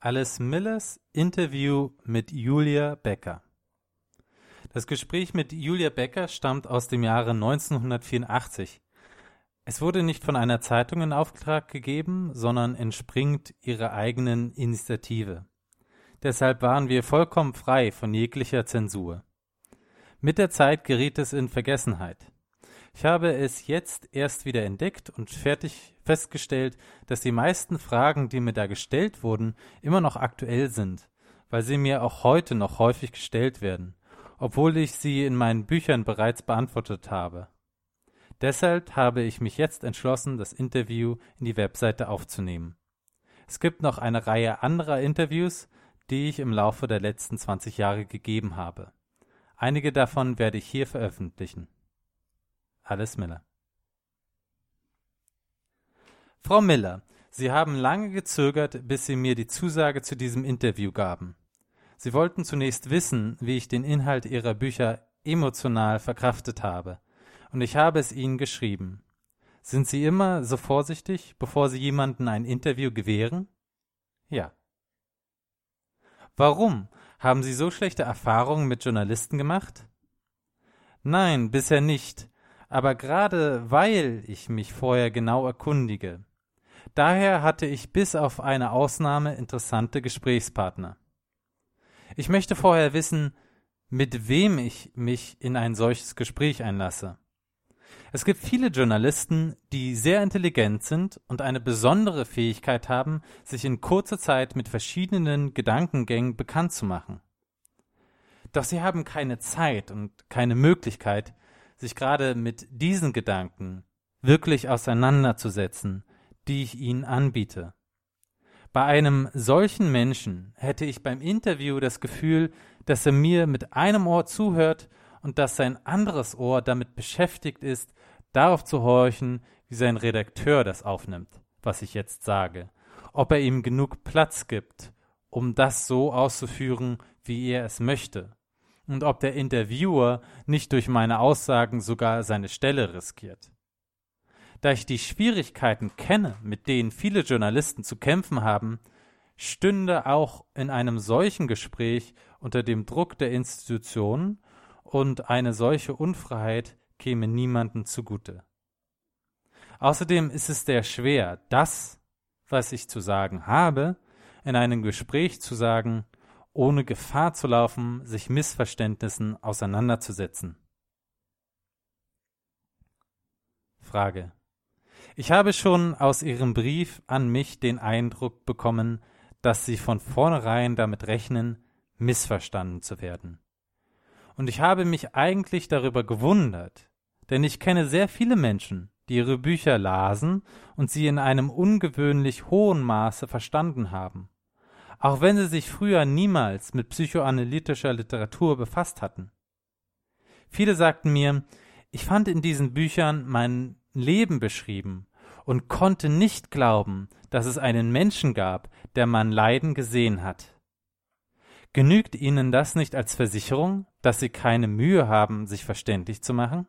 Alice Millers Interview mit Julia Becker. Das Gespräch mit Julia Becker stammt aus dem Jahre 1984. Es wurde nicht von einer Zeitung in Auftrag gegeben, sondern entspringt ihrer eigenen Initiative. Deshalb waren wir vollkommen frei von jeglicher Zensur. Mit der Zeit geriet es in Vergessenheit. Ich habe es jetzt erst wieder entdeckt und festgestellt, dass die meisten Fragen, die mir da gestellt wurden, immer noch aktuell sind, weil sie mir auch heute noch häufig gestellt werden, obwohl ich sie in meinen Büchern bereits beantwortet habe. Deshalb habe ich mich jetzt entschlossen, das Interview in die Webseite aufzunehmen. Es gibt noch eine Reihe anderer Interviews, die ich im Laufe der letzten 20 Jahre gegeben habe. Einige davon werde ich hier veröffentlichen. Alice Miller. Frau Miller, Sie haben lange gezögert, bis Sie mir die Zusage zu diesem Interview gaben. Sie wollten zunächst wissen, wie ich den Inhalt Ihrer Bücher emotional verkraftet habe, und ich habe es Ihnen geschrieben. Sind Sie immer so vorsichtig, bevor Sie jemandem ein Interview gewähren? Ja. Warum? Haben Sie so schlechte Erfahrungen mit Journalisten gemacht? Nein, bisher nicht. Aber gerade weil ich mich vorher genau erkundige. Daher hatte ich bis auf eine Ausnahme interessante Gesprächspartner. Ich möchte vorher wissen, mit wem ich mich in ein solches Gespräch einlasse. Es gibt viele Journalisten, die sehr intelligent sind und eine besondere Fähigkeit haben, sich in kurzer Zeit mit verschiedenen Gedankengängen bekannt zu machen. Doch sie haben keine Zeit und keine Möglichkeit, sich gerade mit diesen Gedanken wirklich auseinanderzusetzen, die ich ihnen anbiete. Bei einem solchen Menschen hätte ich beim Interview das Gefühl, dass er mir mit einem Ohr zuhört und dass sein anderes Ohr damit beschäftigt ist, darauf zu horchen, wie sein Redakteur das aufnimmt, was ich jetzt sage, ob er ihm genug Platz gibt, um das so auszuführen, wie er es möchte, und ob der Interviewer nicht durch meine Aussagen sogar seine Stelle riskiert. Da ich die Schwierigkeiten kenne, mit denen viele Journalisten zu kämpfen haben, stünde auch in einem solchen Gespräch unter dem Druck der Institutionen und eine solche Unfreiheit käme niemandem zugute. Außerdem ist es sehr schwer, das, was ich zu sagen habe, in einem Gespräch zu sagen, ohne Gefahr zu laufen, sich Missverständnissen auseinanderzusetzen. Frage. Ich habe schon aus Ihrem Brief an mich den Eindruck bekommen, dass Sie von vornherein damit rechnen, missverstanden zu werden. Und ich habe mich eigentlich darüber gewundert, denn ich kenne sehr viele Menschen, die Ihre Bücher lasen und sie in einem ungewöhnlich hohen Maße verstanden haben, auch wenn sie sich früher niemals mit psychoanalytischer Literatur befasst hatten. Viele sagten mir, ich fand in diesen Büchern mein Leben beschrieben und konnte nicht glauben, dass es einen Menschen gab, der mein Leiden gesehen hat. Genügt Ihnen das nicht als Versicherung, dass Sie keine Mühe haben, sich verständlich zu machen?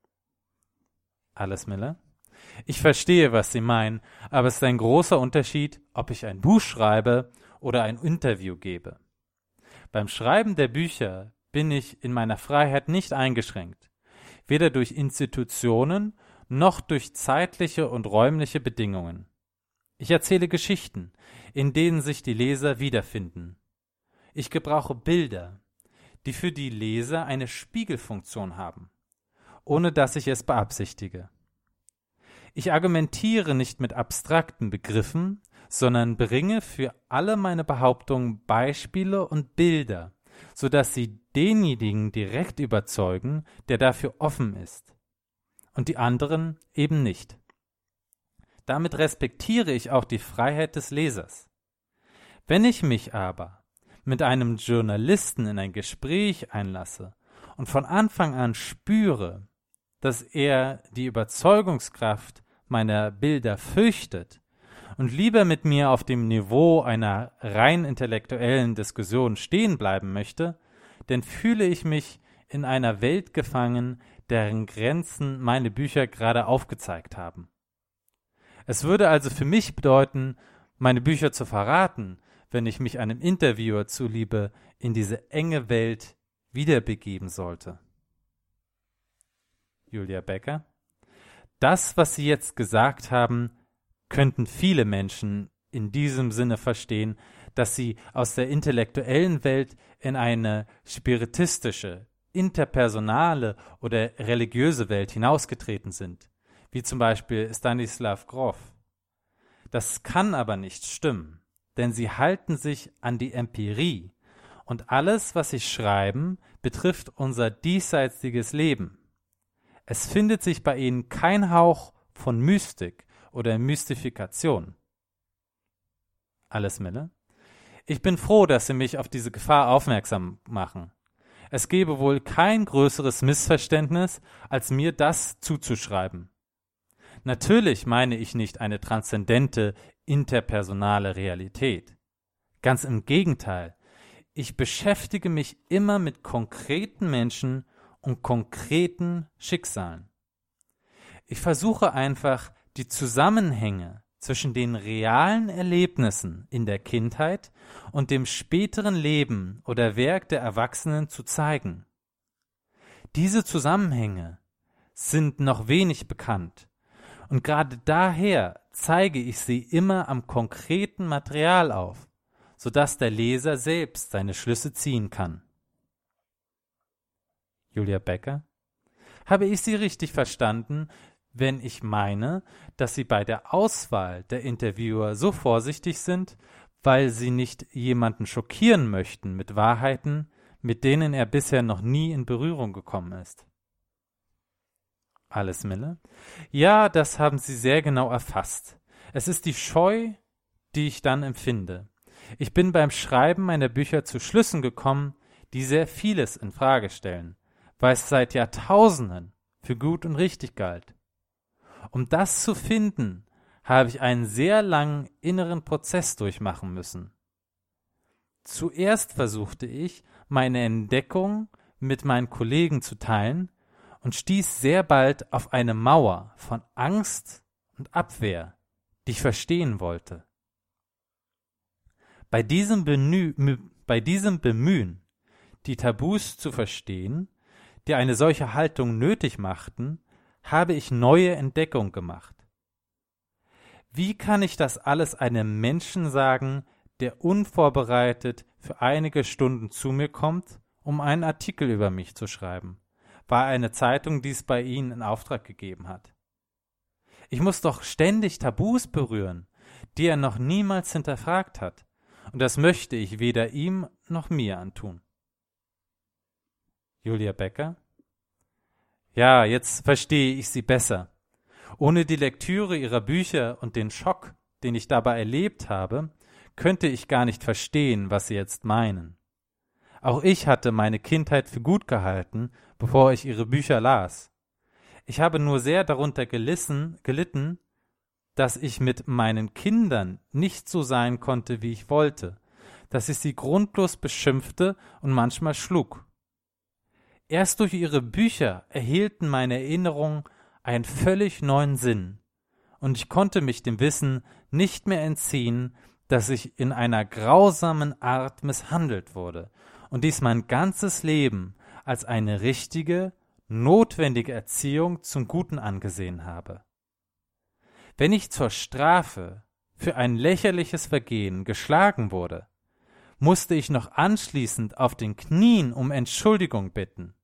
Alice Miller. Ich verstehe, was Sie meinen, aber es ist ein großer Unterschied, ob ich ein Buch schreibe oder ein Interview gebe. Beim Schreiben der Bücher bin ich in meiner Freiheit nicht eingeschränkt, weder durch Institutionen noch durch zeitliche und räumliche Bedingungen. Ich erzähle Geschichten, in denen sich die Leser wiederfinden. Ich gebrauche Bilder, die für die Leser eine Spiegelfunktion haben, ohne dass ich es beabsichtige. Ich argumentiere nicht mit abstrakten Begriffen, sondern bringe für alle meine Behauptungen Beispiele und Bilder, sodass sie denjenigen direkt überzeugen, der dafür offen ist, und die anderen eben nicht. Damit respektiere ich auch die Freiheit des Lesers. Wenn ich mich aber mit einem Journalisten in ein Gespräch einlasse und von Anfang an spüre, dass er die Überzeugungskraft meiner Bilder fürchtet und lieber mit mir auf dem Niveau einer rein intellektuellen Diskussion stehen bleiben möchte, dann fühle ich mich in einer Welt gefangen, deren Grenzen meine Bücher gerade aufgezeigt haben. Es würde also für mich bedeuten, meine Bücher zu verraten, wenn ich mich einem Interviewer zuliebe in diese enge Welt wiederbegeben sollte. Julia Becker: Das, was Sie jetzt gesagt haben, könnten viele Menschen in diesem Sinne verstehen, dass Sie aus der intellektuellen Welt in eine spiritistische, interpersonale oder religiöse Welt hinausgetreten sind, wie zum Beispiel Stanislav Grof. Das kann aber nicht stimmen, denn Sie halten sich an die Empirie und alles, was Sie schreiben, betrifft unser diesseitiges Leben. Es findet sich bei Ihnen kein Hauch von Mystik oder Mystifikation. Alles Mille: Ich bin froh, dass Sie mich auf diese Gefahr aufmerksam machen. Es gäbe wohl kein größeres Missverständnis, als mir das zuzuschreiben. Natürlich meine ich nicht eine transzendente, interpersonale Realität. Ganz im Gegenteil, ich beschäftige mich immer mit konkreten Menschen und konkreten Schicksalen. Ich versuche einfach, die Zusammenhänge zwischen den realen Erlebnissen in der Kindheit und dem späteren Leben oder Werk der Erwachsenen zu zeigen. Diese Zusammenhänge sind noch wenig bekannt und gerade daher zeige ich sie immer am konkreten Material auf, sodass der Leser selbst seine Schlüsse ziehen kann. Julia Becker: Habe ich Sie richtig verstanden, wenn ich meine, dass Sie bei der Auswahl der Interviewer so vorsichtig sind, weil Sie nicht jemanden schockieren möchten mit Wahrheiten, mit denen er bisher noch nie in Berührung gekommen ist? Alles Mille: Ja, das haben Sie sehr genau erfasst. Es ist die Scheu, die ich dann empfinde. Ich bin beim Schreiben meiner Bücher zu Schlüssen gekommen, die sehr vieles in Frage stellen, weil es seit Jahrtausenden für gut und richtig galt. Um das zu finden, habe ich einen sehr langen inneren Prozess durchmachen müssen. Zuerst versuchte ich, meine Entdeckung mit meinen Kollegen zu teilen und stieß sehr bald auf eine Mauer von Angst und Abwehr, die ich verstehen wollte. Bei diesem Bemühen, die Tabus zu verstehen, die eine solche Haltung nötig machten, habe ich neue Entdeckungen gemacht. Wie kann ich das alles einem Menschen sagen, der unvorbereitet für einige Stunden zu mir kommt, um einen Artikel über mich zu schreiben, weil eine Zeitung dies bei Ihnen in Auftrag gegeben hat? Ich muss doch ständig Tabus berühren, die er noch niemals hinterfragt hat, und das möchte ich weder ihm noch mir antun. Julia Becker: Ja, jetzt verstehe ich Sie besser. Ohne die Lektüre Ihrer Bücher und den Schock, den ich dabei erlebt habe, könnte ich gar nicht verstehen, was Sie jetzt meinen. Auch ich hatte meine Kindheit für gut gehalten, bevor ich Ihre Bücher las. Ich habe nur sehr darunter gelitten, dass ich mit meinen Kindern nicht so sein konnte, wie ich wollte, dass ich sie grundlos beschimpfte und manchmal schlug. Erst durch Ihre Bücher erhielten meine Erinnerungen einen völlig neuen Sinn, und ich konnte mich dem Wissen nicht mehr entziehen, dass ich in einer grausamen Art misshandelt wurde und dies mein ganzes Leben als eine richtige, notwendige Erziehung zum Guten angesehen habe. Wenn ich zur Strafe für ein lächerliches Vergehen geschlagen wurde, musste ich noch anschließend auf den Knien um Entschuldigung bitten.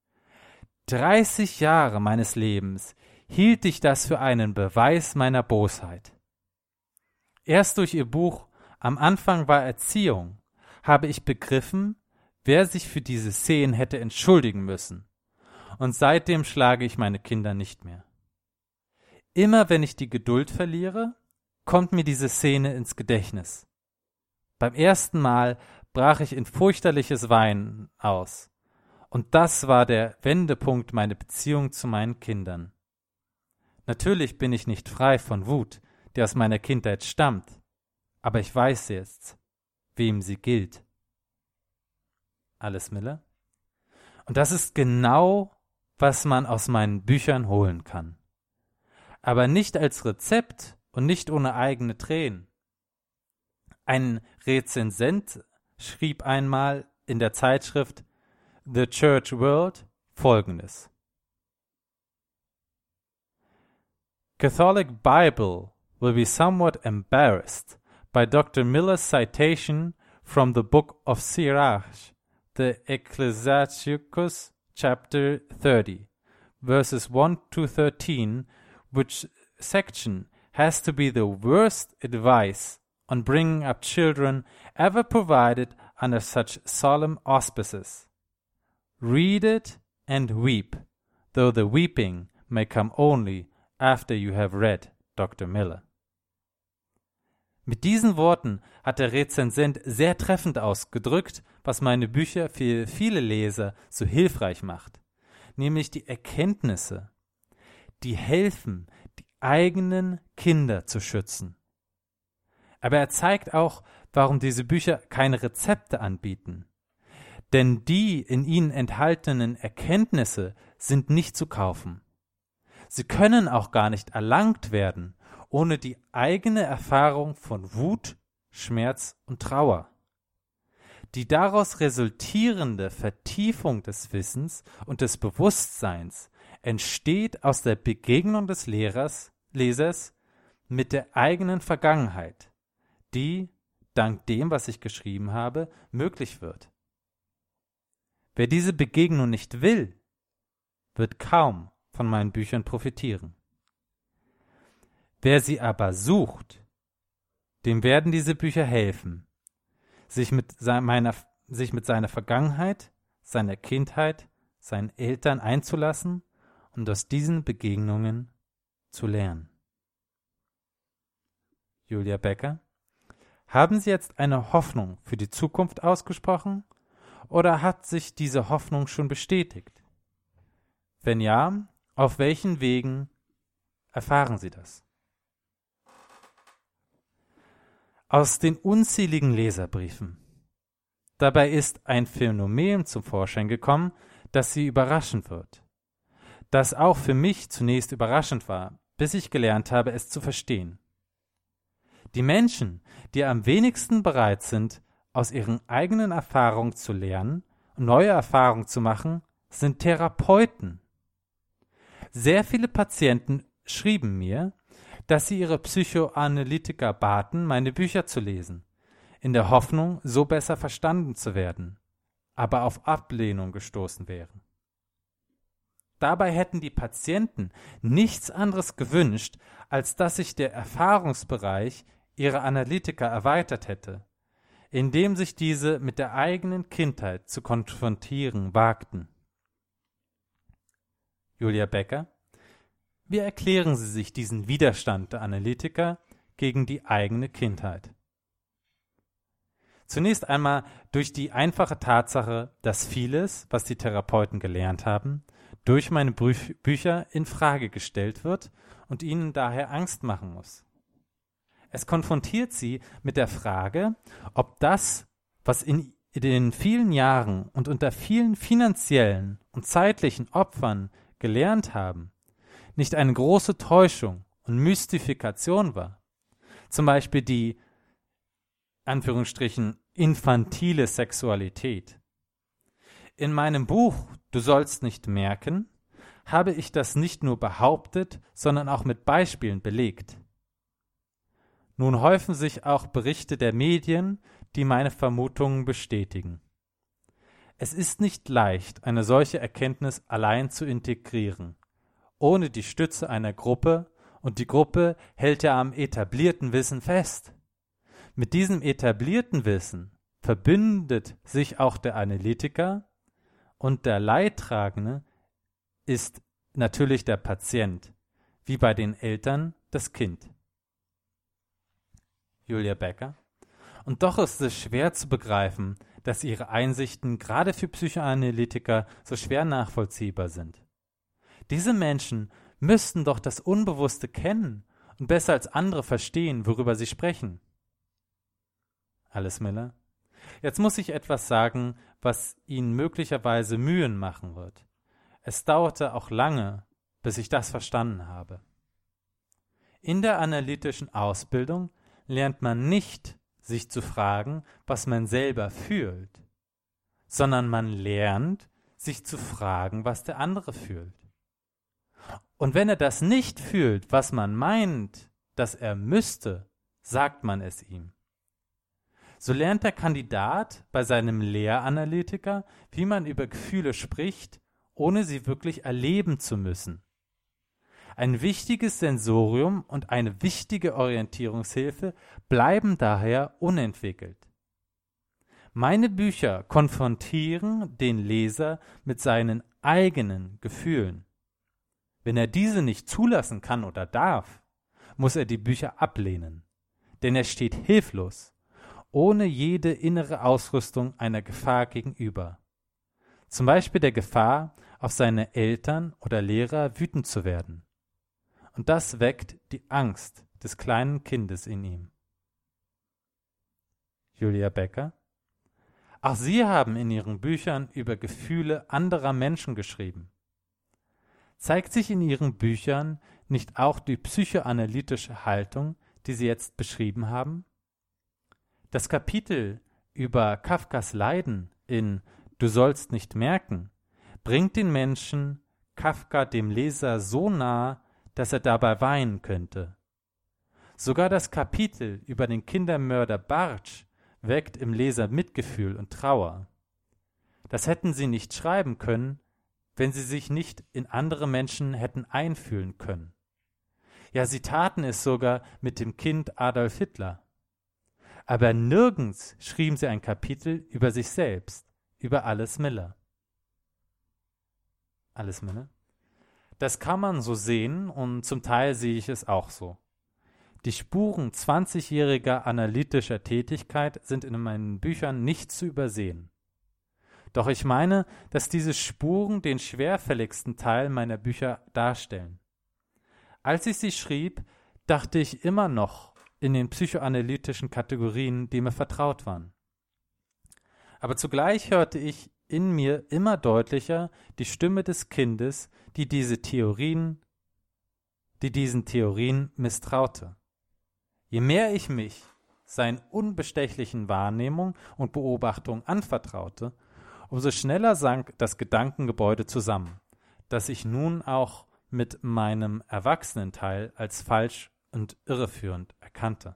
30 Jahre meines Lebens hielt ich das für einen Beweis meiner Bosheit. Erst durch Ihr Buch Am Anfang war Erziehung habe ich begriffen, wer sich für diese Szenen hätte entschuldigen müssen, und seitdem schlage ich meine Kinder nicht mehr. Immer wenn ich die Geduld verliere, kommt mir diese Szene ins Gedächtnis. Beim ersten Mal brach ich in fürchterliches Weinen aus, und das war der Wendepunkt meiner Beziehung zu meinen Kindern. Natürlich bin ich nicht frei von Wut, die aus meiner Kindheit stammt, aber ich weiß jetzt, wem sie gilt. Alles Mille? Und das ist genau, was man aus meinen Büchern holen kann. Aber nicht als Rezept und nicht ohne eigene Tränen. Ein Rezensent schrieb einmal in der Zeitschrift The Church World Folgendes: Catholic Bible will be somewhat embarrassed by Dr. Miller's citation from the Book of Sirach, the Ecclesiasticus, chapter 30, verses 1 to 13, which section has to be the worst advice on bringing up children ever provided under such solemn auspices. Read it and weep, though the weeping may come only after you have read Dr. Miller. Mit diesen Worten hat der Rezensent sehr treffend ausgedrückt, was meine Bücher für viele Leser so hilfreich macht, nämlich die Erkenntnisse, die helfen, die eigenen Kinder zu schützen. Aber er zeigt auch, warum diese Bücher keine Rezepte anbieten. Denn die in ihnen enthaltenen Erkenntnisse sind nicht zu kaufen. Sie können auch gar nicht erlangt werden, ohne die eigene Erfahrung von Wut, Schmerz und Trauer. Die daraus resultierende Vertiefung des Wissens und des Bewusstseins entsteht aus der Begegnung des Lesers mit der eigenen Vergangenheit, die, dank dem, was ich geschrieben habe, möglich wird. Wer diese Begegnung nicht will, wird kaum von meinen Büchern profitieren. Wer sie aber sucht, dem werden diese Bücher helfen, sich mit seiner Vergangenheit, seiner Kindheit, seinen Eltern einzulassen und aus diesen Begegnungen zu lernen. Julia Becker: Haben Sie jetzt eine Hoffnung für die Zukunft ausgesprochen oder hat sich diese Hoffnung schon bestätigt? Wenn ja, auf welchen Wegen erfahren Sie das? Aus den unzähligen Leserbriefen. Dabei ist ein Phänomen zum Vorschein gekommen, das Sie überraschen wird. Das auch für mich zunächst überraschend war, bis ich gelernt habe, es zu verstehen. Die Menschen, die am wenigsten bereit sind, aus ihren eigenen Erfahrungen zu lernen und neue Erfahrungen zu machen, sind Therapeuten. Sehr viele Patienten schrieben mir, dass sie ihre Psychoanalytiker baten, meine Bücher zu lesen, in der Hoffnung, so besser verstanden zu werden, aber auf Ablehnung gestoßen wären. Dabei hätten die Patienten nichts anderes gewünscht, als dass sich der Erfahrungsbereich ihrer Analytiker erweitert hätte, indem sich diese mit der eigenen Kindheit zu konfrontieren wagten. Julia Becker: Wie erklären Sie sich diesen Widerstand der Analytiker gegen die eigene Kindheit? Zunächst einmal durch die einfache Tatsache, dass vieles, was die Therapeuten gelernt haben, durch meine Bücher in Frage gestellt wird und ihnen daher Angst machen muss. Es konfrontiert sie mit der Frage, ob das, was in den vielen Jahren und unter vielen finanziellen und zeitlichen Opfern gelernt haben, nicht eine große Täuschung und Mystifikation war. Zum Beispiel die, Anführungsstrichen, infantile Sexualität. In meinem Buch Du sollst nicht merken, habe ich das nicht nur behauptet, sondern auch mit Beispielen belegt. Nun häufen sich auch Berichte der Medien, die meine Vermutungen bestätigen. Es ist nicht leicht, eine solche Erkenntnis allein zu integrieren, ohne die Stütze einer Gruppe, und die Gruppe hält ja am etablierten Wissen fest. Mit diesem etablierten Wissen verbindet sich auch der Analytiker, und der Leidtragende ist natürlich der Patient, wie bei den Eltern das Kind. Julia Becker: Und doch ist es schwer zu begreifen, dass ihre Einsichten gerade für Psychoanalytiker so schwer nachvollziehbar sind. Diese Menschen müssten doch das Unbewusste kennen und besser als andere verstehen, worüber sie sprechen. Alice Miller: Jetzt muss ich etwas sagen, was Ihnen möglicherweise Mühen machen wird. Es dauerte auch lange, bis ich das verstanden habe. In der analytischen Ausbildung lernt man nicht, sich zu fragen, was man selber fühlt, sondern man lernt, sich zu fragen, was der andere fühlt. Und wenn er das nicht fühlt, was man meint, dass er müsste, sagt man es ihm. So lernt der Kandidat bei seinem Lehranalytiker, wie man über Gefühle spricht, ohne sie wirklich erleben zu müssen. Ein wichtiges Sensorium und eine wichtige Orientierungshilfe bleiben daher unentwickelt. Meine Bücher konfrontieren den Leser mit seinen eigenen Gefühlen. Wenn er diese nicht zulassen kann oder darf, muss er die Bücher ablehnen, denn er steht hilflos, ohne jede innere Ausrüstung einer Gefahr gegenüber. Zum Beispiel der Gefahr, auf seine Eltern oder Lehrer wütend zu werden. Und das weckt die Angst des kleinen Kindes in ihm. Julia Becker. Auch Sie haben in Ihren Büchern über Gefühle anderer Menschen geschrieben. Zeigt sich in Ihren Büchern nicht auch die psychoanalytische Haltung, die Sie jetzt beschrieben haben? Das Kapitel über Kafkas Leiden in Du sollst nicht merken bringt den Menschen Kafka dem Leser so nah, dass er dabei weinen könnte. Sogar das Kapitel über den Kindermörder Bartsch weckt im Leser Mitgefühl und Trauer. Das hätten Sie nicht schreiben können, wenn Sie sich nicht in andere Menschen hätten einfühlen können. Ja, Sie taten es sogar mit dem Kind Adolf Hitler. Aber nirgends schrieben Sie ein Kapitel über sich selbst, über Alice Miller. Alice Miller? Das kann man so sehen und zum Teil sehe ich es auch so. Die Spuren 20-jähriger analytischer Tätigkeit sind in meinen Büchern nicht zu übersehen. Doch ich meine, dass diese Spuren den schwerfälligsten Teil meiner Bücher darstellen. Als ich sie schrieb, dachte ich immer noch in den psychoanalytischen Kategorien, die mir vertraut waren. Aber zugleich hörte ich in mir immer deutlicher die Stimme des Kindes, die diesen Theorien misstraute. Je mehr ich mich seinen unbestechlichen Wahrnehmung und Beobachtung anvertraute, umso schneller sank das Gedankengebäude zusammen, das ich nun auch mit meinem Erwachsenenteil als falsch und irreführend erkannte.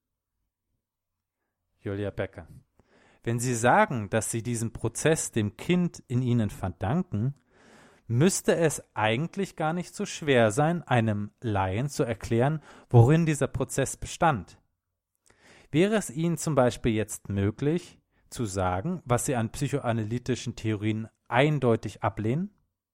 Julia Becker. Wenn Sie sagen, dass Sie diesen Prozess dem Kind in Ihnen verdanken, müsste es eigentlich gar nicht so schwer sein, einem Laien zu erklären, worin dieser Prozess bestand. Wäre es Ihnen zum Beispiel jetzt möglich, zu sagen, was Sie an psychoanalytischen Theorien eindeutig ablehnen?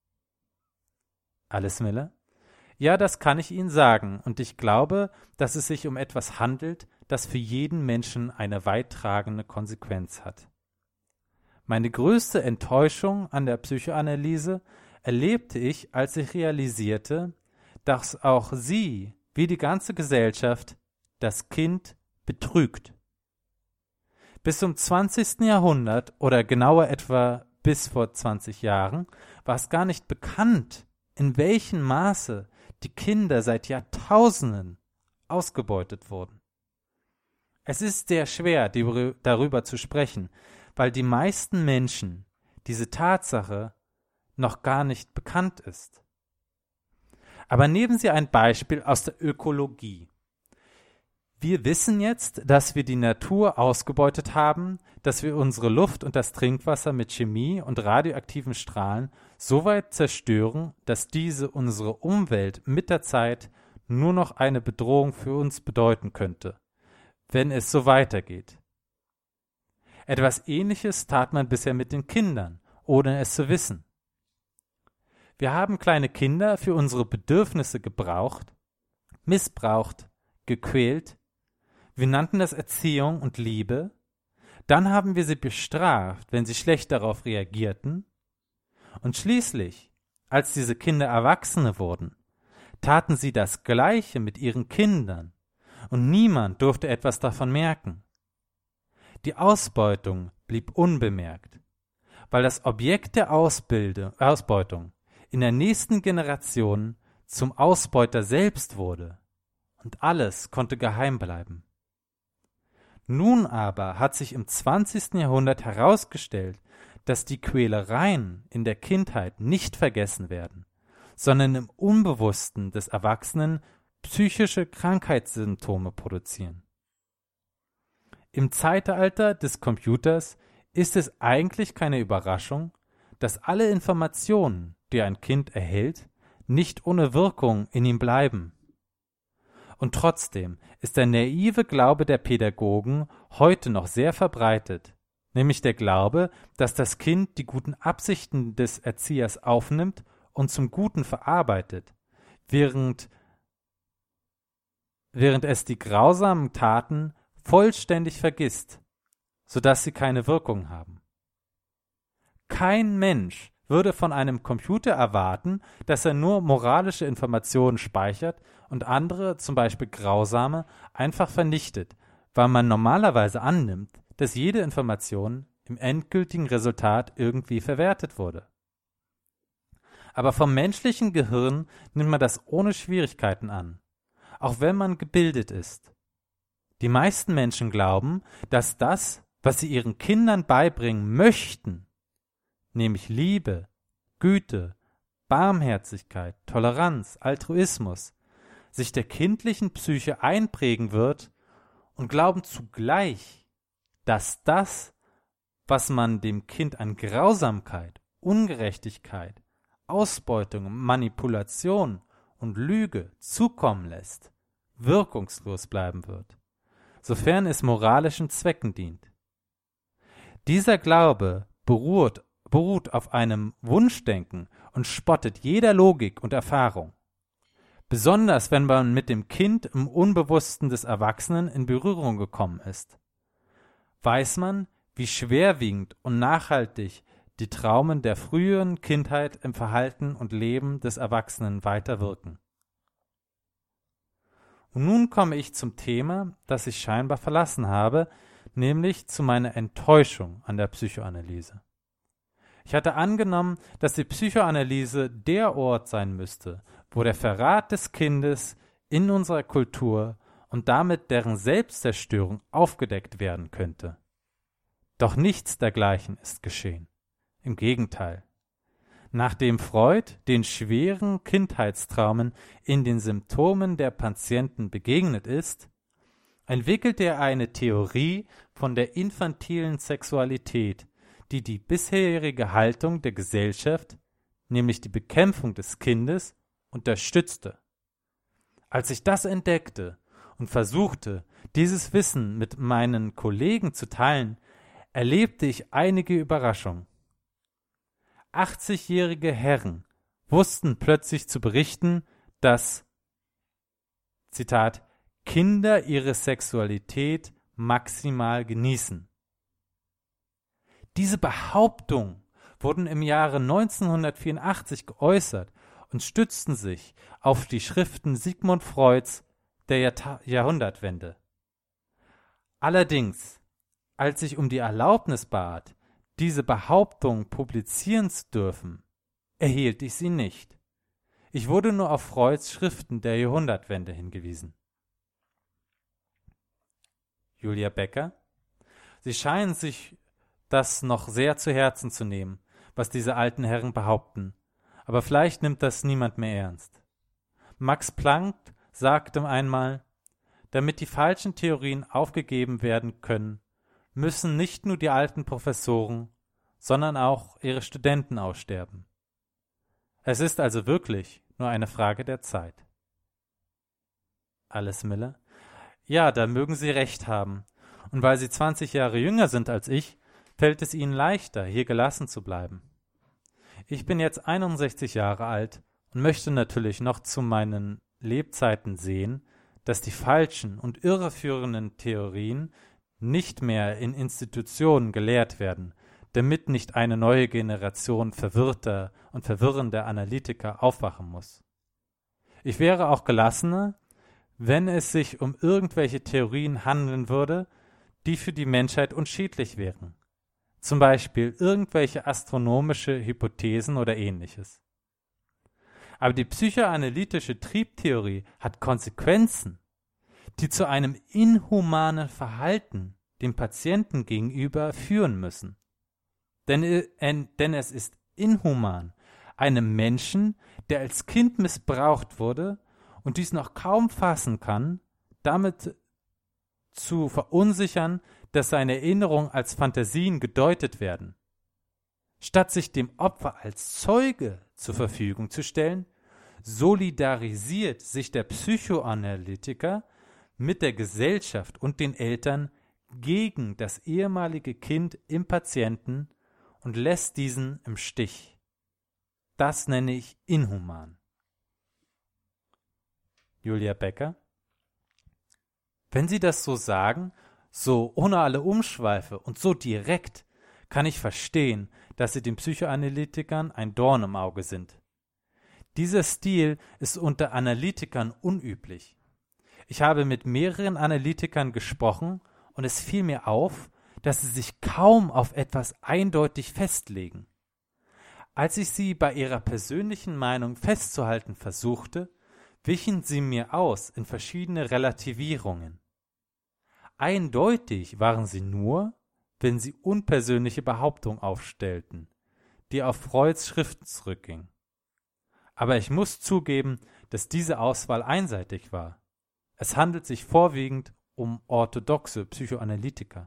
Alice Miller? Ja, das kann ich Ihnen sagen, und ich glaube, dass es sich um etwas handelt, das für jeden Menschen eine weittragende Konsequenz hat. Meine größte Enttäuschung an der Psychoanalyse erlebte ich, als ich realisierte, dass auch sie, wie die ganze Gesellschaft, das Kind betrügt. Bis zum 20. Jahrhundert oder genauer etwa bis vor 20 Jahren war es gar nicht bekannt, in welchem Maße die Kinder seit Jahrtausenden ausgebeutet wurden. Es ist sehr schwer, darüber zu sprechen, weil die meisten Menschen diese Tatsache noch gar nicht bekannt ist. Aber nehmen Sie ein Beispiel aus der Ökologie. Wir wissen jetzt, dass wir die Natur ausgebeutet haben, dass wir unsere Luft und das Trinkwasser mit Chemie und radioaktiven Strahlen so weit zerstören, dass diese unsere Umwelt mit der Zeit nur noch eine Bedrohung für uns bedeuten könnte, wenn es so weitergeht. Etwas Ähnliches tat man bisher mit den Kindern, ohne es zu wissen. Wir haben kleine Kinder für unsere Bedürfnisse gebraucht, missbraucht, gequält. Wir nannten das Erziehung und Liebe. Dann haben wir sie bestraft, wenn sie schlecht darauf reagierten. Und schließlich, als diese Kinder Erwachsene wurden, taten sie das Gleiche mit ihren Kindern, und niemand durfte etwas davon merken. Die Ausbeutung blieb unbemerkt, weil das Objekt der Ausbeutung in der nächsten Generation zum Ausbeuter selbst wurde, und alles konnte geheim bleiben. Nun aber hat sich im 20. Jahrhundert herausgestellt, dass die Quälereien in der Kindheit nicht vergessen werden, sondern im Unbewussten des Erwachsenen psychische Krankheitssymptome produzieren. Im Zeitalter des Computers ist es eigentlich keine Überraschung, dass alle Informationen, die ein Kind erhält, nicht ohne Wirkung in ihm bleiben. Und trotzdem ist der naive Glaube der Pädagogen heute noch sehr verbreitet, nämlich der Glaube, dass das Kind die guten Absichten des Erziehers aufnimmt und zum Guten verarbeitet, während es die grausamen Taten vollständig vergisst, sodass sie keine Wirkung haben. Kein Mensch würde von einem Computer erwarten, dass er nur moralische Informationen speichert und andere, zum Beispiel grausame, einfach vernichtet, weil man normalerweise annimmt, dass jede Information im endgültigen Resultat irgendwie verwertet wurde. Aber vom menschlichen Gehirn nimmt man das ohne Schwierigkeiten an, auch wenn man gebildet ist. Die meisten Menschen glauben, dass das, was sie ihren Kindern beibringen möchten, nämlich Liebe, Güte, Barmherzigkeit, Toleranz, Altruismus, sich der kindlichen Psyche einprägen wird und glauben zugleich, dass das, was man dem Kind an Grausamkeit, Ungerechtigkeit, Ausbeutung, Manipulation und Lüge zukommen lässt, wirkungslos bleiben wird, sofern es moralischen Zwecken dient. Dieser Glaube beruht auf einem Wunschdenken und spottet jeder Logik und Erfahrung. Besonders wenn man mit dem Kind im Unbewussten des Erwachsenen in Berührung gekommen ist, weiß man, wie schwerwiegend und nachhaltig die Traumen der frühen Kindheit im Verhalten und Leben des Erwachsenen weiterwirken. Und nun komme ich zum Thema, das ich scheinbar verlassen habe, nämlich zu meiner Enttäuschung an der Psychoanalyse. Ich hatte angenommen, dass die Psychoanalyse der Ort sein müsste, wo der Verrat des Kindes in unserer Kultur und damit deren Selbstzerstörung aufgedeckt werden könnte. Doch nichts dergleichen ist geschehen. Im Gegenteil. Nachdem Freud den schweren Kindheitstraumen in den Symptomen der Patienten begegnet ist, entwickelte er eine Theorie von der infantilen Sexualität, die die bisherige Haltung der Gesellschaft, nämlich die Bekämpfung des Kindes, unterstützte. Als ich das entdeckte und versuchte, dieses Wissen mit meinen Kollegen zu teilen, erlebte ich einige Überraschungen. 80-jährige Herren wussten plötzlich zu berichten, dass, Zitat, Kinder ihre Sexualität maximal genießen. Diese Behauptungen wurden im Jahre 1984 geäußert und stützten sich auf die Schriften Sigmund Freuds der Jahrhundertwende. Allerdings, als ich um die Erlaubnis bat, diese Behauptung publizieren zu dürfen, erhielt ich sie nicht. Ich wurde nur auf Freuds Schriften der Jahrhundertwende hingewiesen. Julia Becker: Sie scheinen sich das noch sehr zu Herzen zu nehmen, was diese alten Herren behaupten, aber vielleicht nimmt das niemand mehr ernst. Max Planck sagte einmal, damit die falschen Theorien aufgegeben werden können, müssen nicht nur die alten Professoren, sondern auch ihre Studenten aussterben. Es ist also wirklich nur eine Frage der Zeit. Alice Miller: Ja, da mögen Sie recht haben. Und weil Sie 20 Jahre jünger sind als ich, fällt es Ihnen leichter, hier gelassen zu bleiben. Ich bin jetzt 61 Jahre alt und möchte natürlich noch zu meinen Lebzeiten sehen, dass die falschen und irreführenden Theorien nicht mehr in Institutionen gelehrt werden, damit nicht eine neue Generation verwirrter und verwirrender Analytiker aufwachen muss. Ich wäre auch gelassener, wenn es sich um irgendwelche Theorien handeln würde, die für die Menschheit unschädlich wären. Zum Beispiel irgendwelche astronomische Hypothesen oder ähnliches. Aber die psychoanalytische Triebtheorie hat Konsequenzen. die zu einem inhumanen Verhalten dem Patienten gegenüber führen müssen. Denn es ist inhuman, einem Menschen, der als Kind missbraucht wurde und dies noch kaum fassen kann, damit zu verunsichern, dass seine Erinnerungen als Fantasien gedeutet werden. Statt sich dem Opfer als Zeuge zur Verfügung zu stellen, solidarisiert sich der Psychoanalytiker mit der Gesellschaft und den Eltern gegen das ehemalige Kind im Patienten und lässt diesen im Stich. Das nenne ich inhuman. Julia Becker: Wenn Sie das so sagen, so ohne alle Umschweife und so direkt, kann ich verstehen, dass Sie den Psychoanalytikern ein Dorn im Auge sind. Dieser Stil ist unter Analytikern unüblich. Ich habe mit mehreren Analytikern gesprochen und es fiel mir auf, dass sie sich kaum auf etwas eindeutig festlegen. Als ich sie bei ihrer persönlichen Meinung festzuhalten versuchte, wichen sie mir aus in verschiedene Relativierungen. Eindeutig waren sie nur, wenn sie unpersönliche Behauptungen aufstellten, die auf Freuds Schriften zurückgingen. Aber ich muss zugeben, dass diese Auswahl einseitig war. Es handelt sich vorwiegend um orthodoxe Psychoanalytiker.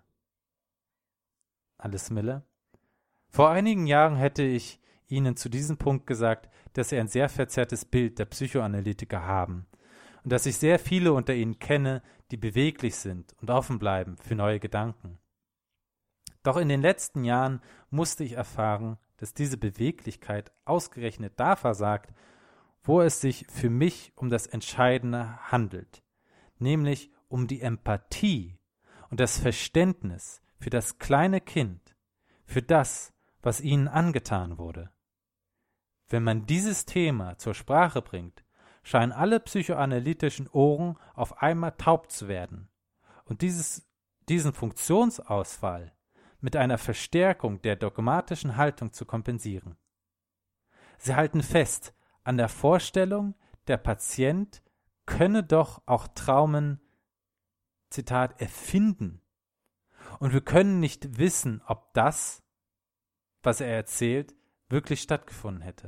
Alice Miller: Vor einigen Jahren hätte ich Ihnen zu diesem Punkt gesagt, dass Sie ein sehr verzerrtes Bild der Psychoanalytiker haben und dass ich sehr viele unter Ihnen kenne, die beweglich sind und offen bleiben für neue Gedanken. Doch in den letzten Jahren musste ich erfahren, dass diese Beweglichkeit ausgerechnet da versagt, wo es sich für mich um das Entscheidende handelt, nämlich um die Empathie und das Verständnis für das kleine Kind, für das, was ihnen angetan wurde. Wenn man dieses Thema zur Sprache bringt, scheinen alle psychoanalytischen Ohren auf einmal taub zu werden und diesen Funktionsausfall mit einer Verstärkung der dogmatischen Haltung zu kompensieren. Sie halten fest an der Vorstellung, der Patient könne doch auch Traumen, Zitat, erfinden. Und wir können nicht wissen, ob das, was er erzählt, wirklich stattgefunden hätte.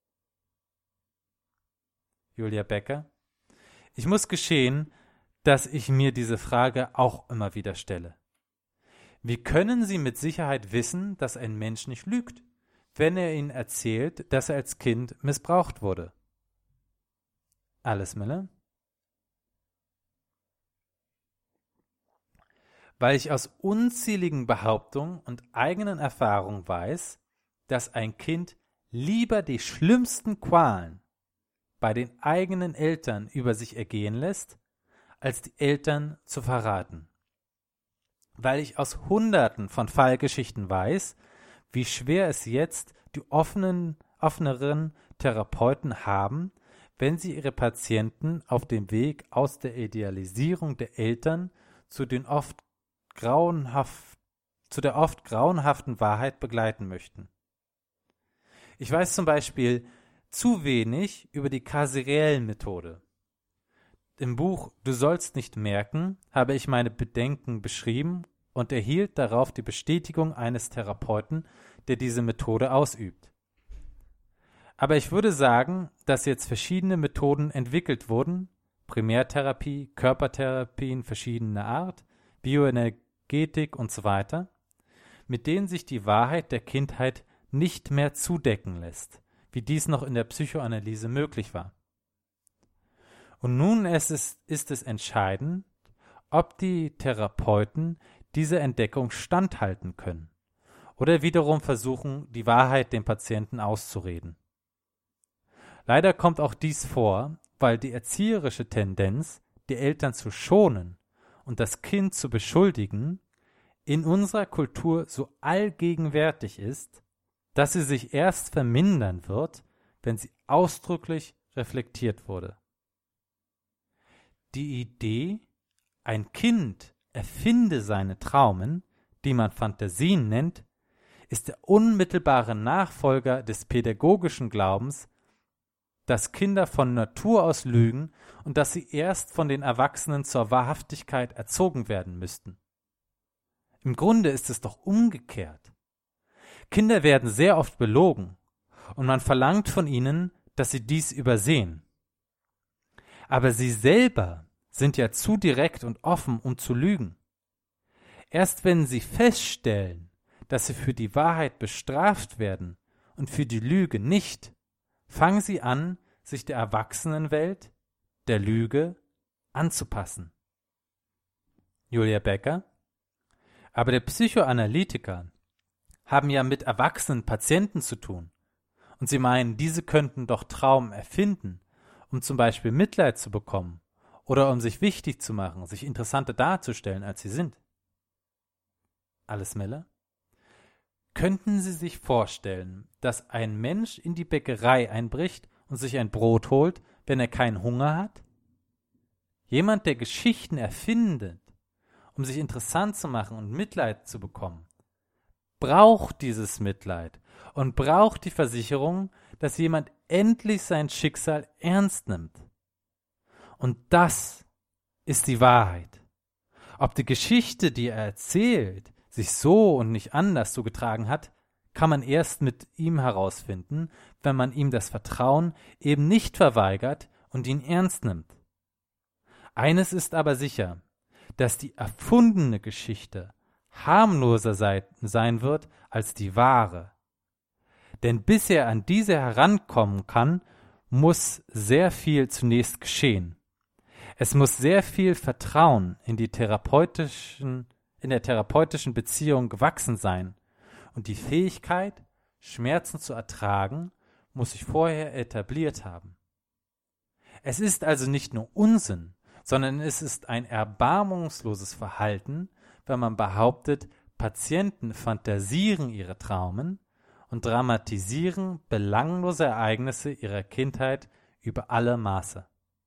Julia Becker: Ich muss gestehen, dass ich mir diese Frage auch immer wieder stelle. Wie können Sie mit Sicherheit wissen, dass ein Mensch nicht lügt, wenn er Ihnen erzählt, dass er als Kind missbraucht wurde? Alice Miller: Weil ich aus unzähligen Behauptungen und eigenen Erfahrungen weiß, dass ein Kind lieber die schlimmsten Qualen bei den eigenen Eltern über sich ergehen lässt, als die Eltern zu verraten. Weil ich aus Hunderten von Fallgeschichten weiß, wie schwer es jetzt die offeneren Therapeuten haben, wenn sie ihre Patienten auf dem Weg aus der Idealisierung der Eltern zu der oft grauenhaften Wahrheit begleiten möchten. Ich weiß zum Beispiel zu wenig über die Kaseriel-Methode. Im Buch Du sollst nicht merken habe ich meine Bedenken beschrieben und erhielt darauf die Bestätigung eines Therapeuten, der diese Methode ausübt. Aber ich würde sagen, dass jetzt verschiedene Methoden entwickelt wurden, Primärtherapie, Körpertherapien verschiedener Art, Bioenergetik und so weiter, mit denen sich die Wahrheit der Kindheit nicht mehr zudecken lässt, wie dies noch in der Psychoanalyse möglich war. Und nun ist es entscheidend, ob die Therapeuten dieser Entdeckung standhalten können oder wiederum versuchen, die Wahrheit dem Patienten auszureden. Leider kommt auch dies vor, weil die erzieherische Tendenz, die Eltern zu schonen und das Kind zu beschuldigen, in unserer Kultur so allgegenwärtig ist, dass sie sich erst vermindern wird, wenn sie ausdrücklich reflektiert wurde. Die Idee, ein Kind erfinde seine Traumen, die man Fantasien nennt, ist der unmittelbare Nachfolger des pädagogischen Glaubens, dass Kinder von Natur aus lügen und dass sie erst von den Erwachsenen zur Wahrhaftigkeit erzogen werden müssten. Im Grunde ist es doch umgekehrt. Kinder werden sehr oft belogen und man verlangt von ihnen, dass sie dies übersehen. Aber sie selber sind ja zu direkt und offen, um zu lügen. Erst wenn sie feststellen, dass sie für die Wahrheit bestraft werden und für die Lüge nicht, fangen sie an, sich der Erwachsenenwelt, der Lüge, anzupassen. Julia Becker. Aber die Psychoanalytiker haben ja mit erwachsenen Patienten zu tun. Und sie meinen, diese könnten doch Traum erfinden, um zum Beispiel Mitleid zu bekommen oder um sich wichtig zu machen, sich interessanter darzustellen, als sie sind. Alice Miller. Könnten Sie sich vorstellen, dass ein Mensch in die Bäckerei einbricht und sich ein Brot holt, wenn er keinen Hunger hat? Jemand, der Geschichten erfindet, um sich interessant zu machen und Mitleid zu bekommen, braucht dieses Mitleid und braucht die Versicherung, dass jemand endlich sein Schicksal ernst nimmt. Und das ist die Wahrheit. Ob die Geschichte, die er erzählt, sich so und nicht anders zugetragen hat, kann man erst mit ihm herausfinden, wenn man ihm das Vertrauen eben nicht verweigert und ihn ernst nimmt. Eines ist aber sicher, dass die erfundene Geschichte harmloser sein wird als die wahre. Denn bis er an diese herankommen kann, muss sehr viel zunächst geschehen. Es muss sehr viel Vertrauen in der therapeutischen Beziehung gewachsen sein. Und die Fähigkeit, Schmerzen zu ertragen, muss sich vorher etabliert haben. Es ist also nicht nur Unsinn, sondern es ist ein erbarmungsloses Verhalten, wenn man behauptet, Patienten fantasieren ihre Traumen und dramatisieren belanglose Ereignisse ihrer Kindheit über alle Maße.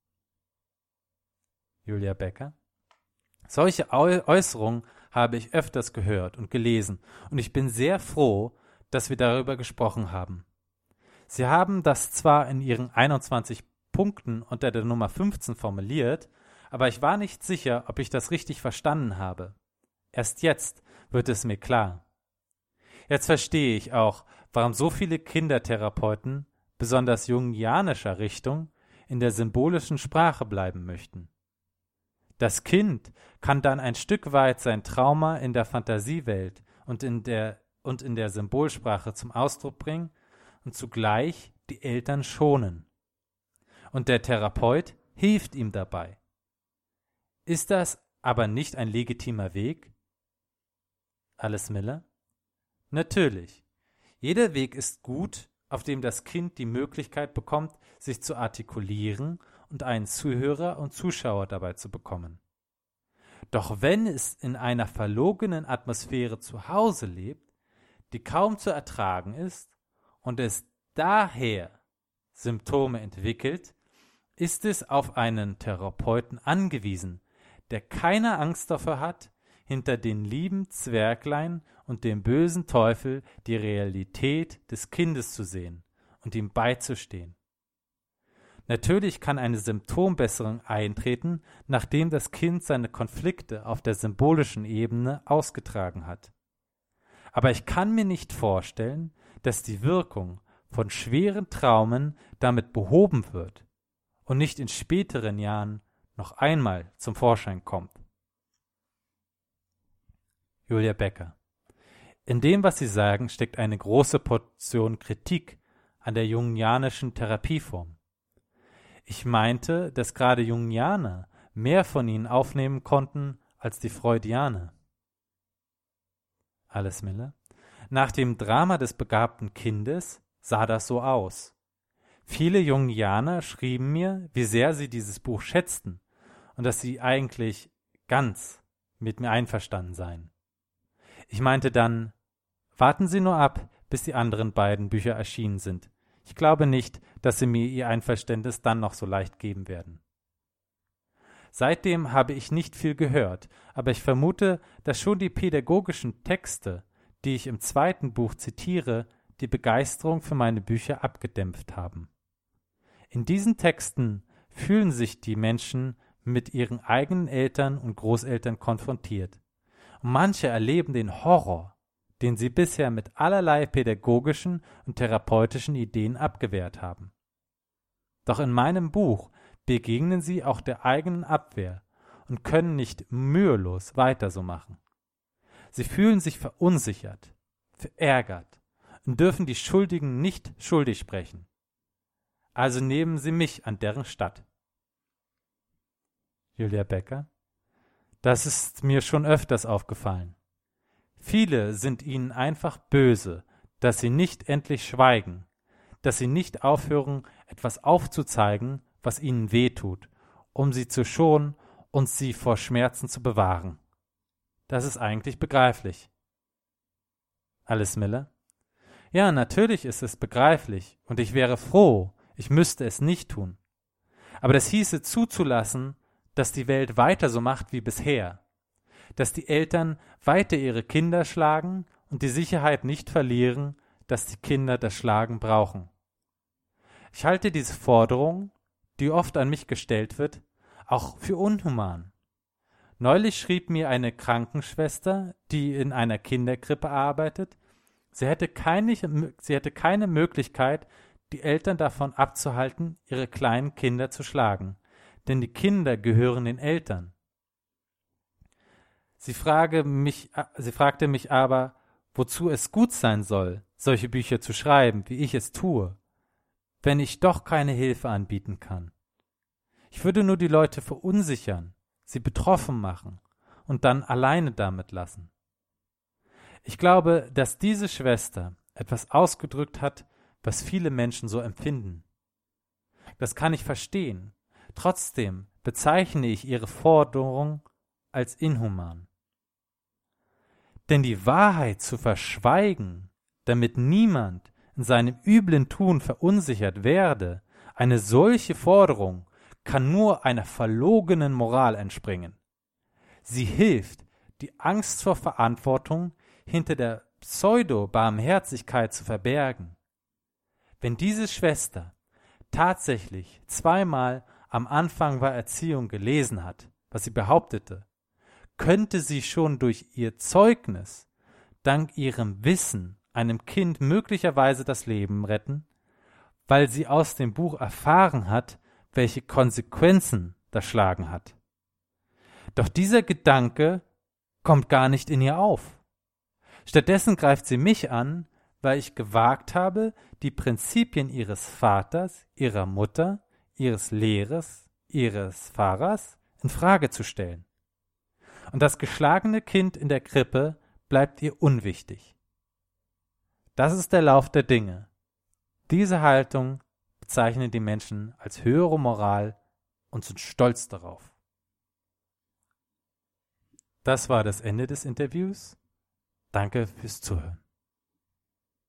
Julia Becker. Solche Äußerungen habe ich öfters gehört und gelesen, und ich bin sehr froh, dass wir darüber gesprochen haben. Sie haben das zwar in Ihren 21 Punkten unter der Nummer 15 formuliert, aber ich war nicht sicher, ob ich das richtig verstanden habe. Erst jetzt wird es mir klar. Jetzt verstehe ich auch, warum so viele Kindertherapeuten, besonders jungianischer Richtung, in der symbolischen Sprache bleiben möchten. Das Kind kann dann ein Stück weit sein Trauma in der Fantasiewelt und in der Symbolsprache zum Ausdruck bringen und zugleich die Eltern schonen. Und der Therapeut hilft ihm dabei. Ist das aber nicht ein legitimer Weg? Alice Miller? Natürlich. Jeder Weg ist gut, auf dem das Kind die Möglichkeit bekommt, sich zu artikulieren und einen Zuhörer und Zuschauer dabei zu bekommen. Doch wenn es in einer verlogenen Atmosphäre zu Hause lebt, die kaum zu ertragen ist und es daher Symptome entwickelt, ist es auf einen Therapeuten angewiesen, der keine Angst davor hat, hinter den lieben Zwerglein und dem bösen Teufel die Realität des Kindes zu sehen und ihm beizustehen. Natürlich kann eine Symptombesserung eintreten, nachdem das Kind seine Konflikte auf der symbolischen Ebene ausgetragen hat. Aber ich kann mir nicht vorstellen, dass die Wirkung von schweren Traumen damit behoben wird und nicht in späteren Jahren noch einmal zum Vorschein kommt. Julia Becker. In dem, was Sie sagen, steckt eine große Portion Kritik an der jungianischen Therapieform. Ich meinte, dass gerade Jungianer mehr von ihnen aufnehmen konnten als die Freudianer. Alice Miller. Nach dem Drama des begabten Kindes sah das so aus. Viele Jungianer schrieben mir, wie sehr sie dieses Buch schätzten und dass sie eigentlich ganz mit mir einverstanden seien. Ich meinte dann, warten Sie nur ab, bis die anderen beiden Bücher erschienen sind. Ich glaube nicht, dass Sie mir Ihr Einverständnis dann noch so leicht geben werden. Seitdem habe ich nicht viel gehört, aber ich vermute, dass schon die pädagogischen Texte, die ich im zweiten Buch zitiere, die Begeisterung für meine Bücher abgedämpft haben. In diesen Texten fühlen sich die Menschen mit ihren eigenen Eltern und Großeltern konfrontiert. Und manche erleben den Horror, den sie bisher mit allerlei pädagogischen und therapeutischen Ideen abgewehrt haben. Doch in meinem Buch begegnen sie auch der eigenen Abwehr und können nicht mühelos weiter so machen. Sie fühlen sich verunsichert, verärgert und dürfen die Schuldigen nicht schuldig sprechen. Also nehmen sie mich an deren Statt. Julia Becker: Das ist mir schon öfters aufgefallen. Viele sind ihnen einfach böse, dass sie nicht endlich schweigen, dass sie nicht aufhören, etwas aufzuzeigen, was ihnen wehtut, um sie zu schonen und sie vor Schmerzen zu bewahren. Das ist eigentlich begreiflich. Alice Miller: Ja, natürlich ist es begreiflich, und ich wäre froh, ich müsste es nicht tun. Aber das hieße zuzulassen, dass die Welt weiter so macht wie bisher, dass die Eltern weiter ihre Kinder schlagen und die Sicherheit nicht verlieren, dass die Kinder das Schlagen brauchen. Ich halte diese Forderung, die oft an mich gestellt wird, auch für unhuman. Neulich schrieb mir eine Krankenschwester, die in einer Kinderkrippe arbeitet, sie hätte keine Möglichkeit, die Eltern davon abzuhalten, ihre kleinen Kinder zu schlagen, denn die Kinder gehören den Eltern. Sie fragte mich aber, wozu es gut sein soll, solche Bücher zu schreiben, wie ich es tue, wenn ich doch keine Hilfe anbieten kann. Ich würde nur die Leute verunsichern, sie betroffen machen und dann alleine damit lassen. Ich glaube, dass diese Schwester etwas ausgedrückt hat, was viele Menschen so empfinden. Das kann ich verstehen. Trotzdem bezeichne ich ihre Forderung als inhuman. Denn die Wahrheit zu verschweigen, damit niemand in seinem üblen Tun verunsichert werde, eine solche Forderung kann nur einer verlogenen Moral entspringen. Sie hilft, die Angst vor Verantwortung hinter der Pseudo-Barmherzigkeit zu verbergen. Wenn diese Schwester tatsächlich zweimal am Anfang war Erziehung gelesen hat, was sie behauptete, könnte sie schon durch ihr Zeugnis, dank ihrem Wissen, einem Kind möglicherweise das Leben retten, weil sie aus dem Buch erfahren hat, welche Konsequenzen das Schlagen hat. Doch dieser Gedanke kommt gar nicht in ihr auf. Stattdessen greift sie mich an, weil ich gewagt habe, die Prinzipien ihres Vaters, ihrer Mutter, ihres Lehrers, ihres Pfarrers in Frage zu stellen. Und das geschlagene Kind in der Krippe bleibt ihr unwichtig. Das ist der Lauf der Dinge. Diese Haltung bezeichnen die Menschen als höhere Moral und sind stolz darauf. Das war das Ende des Interviews. Danke fürs Zuhören.